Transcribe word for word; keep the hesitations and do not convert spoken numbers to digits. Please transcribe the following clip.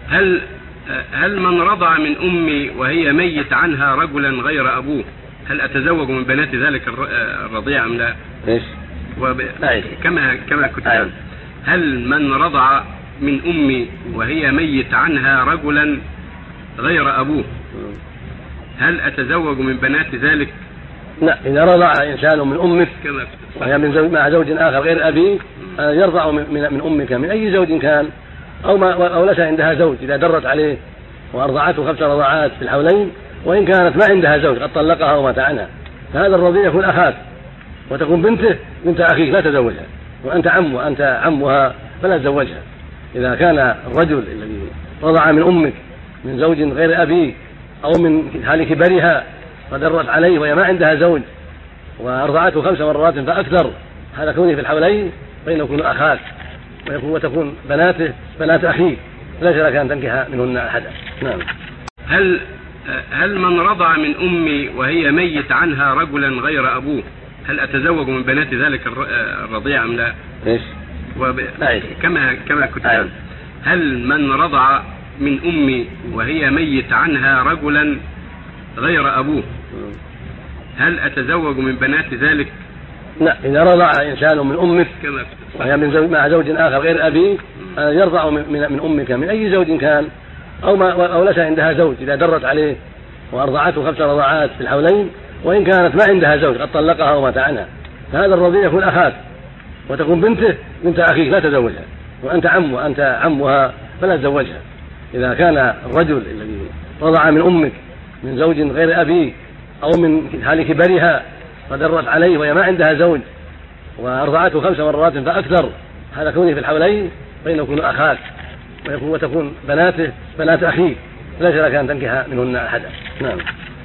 هل هل من رضع من أمي وهي ميت عنها رجلا غير أبوه هل أتزوج من بنات ذلك الرضيع أم لا؟ إيش؟ وب... كما كما كنت هل من رضع من أمي وهي ميت عنها رجلا غير أبوه هل أتزوج من بنات ذلك؟ لا، إذا رضع إنسان من أمك وهي من زوج مع زوج آخر غير أبيه يرضع من, من أمك من أي زوج كان أو, ما أو ليس عندها زوج، إذا درت عليه وأرضعته خمس رضعات في الحولين، وإن كانت ما عندها زوج قد طلقها ومات عنها، فهذا الرضيع يكون أخاك وتكون بنته بنت أخيك لا تزوجها، وأنت عم وأنت عمها فلا تزوجها. إذا كان الرجل الذي رضع من أمك من زوج غير أبيه أو من حال كبرها فدرت عليه وهي ما عندها زوج وأرضعته خمس مرات فأكثر، هذا كونه في الحولين فإنه يكون أخاك ويكون وتكون بناته بنات أخيك ليس لك أن تنكح منهن أحدا. نعم. هل هل من رضع من أمي وهي ميت عنها رجلا غير أبوه هل أتزوج من بنات ذلك الرضيع أم لا؟ إيش؟ وب... كما كما كنت هل من رضع من أمي وهي ميت عنها رجلا غير أبوه هل أتزوج من بنات ذلك؟ لا، إذا رضع إنسان من أمك وهي من زوج مع زوج آخر غير أبيه يرضع من, من أمك من أي زوج كان أو, ما أو ليس عندها زوج، إذا درت عليه وأرضعته خمس رضعات في الحولين، وإن كانت ما عندها زوج قد طلقها ومات عنها، فهذا الرضيع يكون أخاك وتكون بنته بنت أخيك لا تزوجها، وأنت عم وأنت عمها فلا تزوجها. إذا كان الرجل الذي رضع من أمك من زوج غير أبيه أو من حال كبرها فدرت عليه وهي ما عندها زوج وأرضعته خمس مرات فأكثر، هذا كونه في الحولين فإنه يكون أخاك ويكون وتكون بناته بنات أخيك ليس لك أن تنكح منهن أحدا. نعم.